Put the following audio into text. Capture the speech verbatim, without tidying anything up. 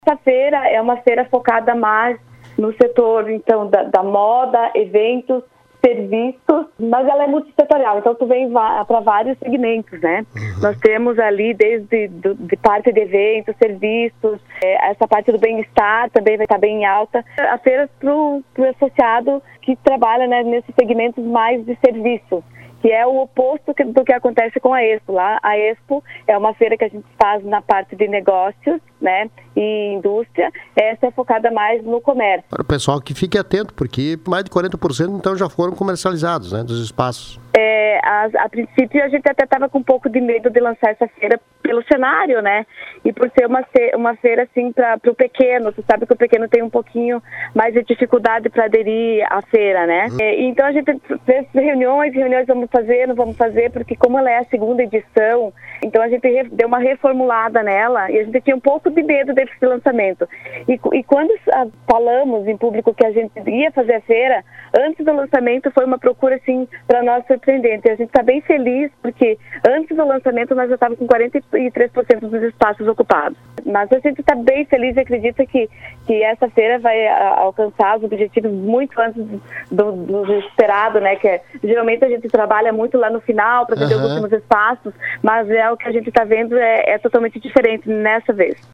Essa feira é uma feira focada mais no setor, então, da, da moda, eventos, serviços, mas ela é multissetorial, então tu vem para vários segmentos, né? Uhum. Nós temos ali desde do, de parte de eventos, serviços, é, essa parte do bem-estar também vai estar bem alta. A feira para o associado que trabalha, né, nesses segmentos mais de serviços, que é o oposto do que acontece com a Expo. Lá, a Expo é uma feira que a gente faz na parte de negócios, né, e indústria. Essa é focada mais no comércio. Para o pessoal que fique atento, porque mais de quarenta por cento então já foram comercializados, né, dos espaços. É, a, a princípio a gente até estava com um pouco de medo de lançar essa feira pelo cenário, né? E por ser uma, uma feira assim para o pequeno, você sabe que o pequeno tem um pouquinho mais de dificuldade para aderir à feira, né? Uhum. É, então a gente fez reuniões, reuniões vamos fazer, não vamos fazer, porque como ela é a segunda edição, então a gente re, deu uma reformulada nela e a gente tinha um pouco de medo desse lançamento. E, e quando falamos em público que a gente ia fazer a feira, antes do lançamento foi uma procura assim para nós surpreendente. A gente está bem feliz porque antes do lançamento nós já estávamos com quarenta e três por cento dos espaços ocupados. Mas a gente está bem feliz e acredita que, que essa feira vai a, alcançar os objetivos muito antes do, do esperado, né? Que é, geralmente a gente trabalha muito lá no final para vender uhum. os últimos espaços, mas é o que a gente está vendo é, é totalmente diferente nessa vez.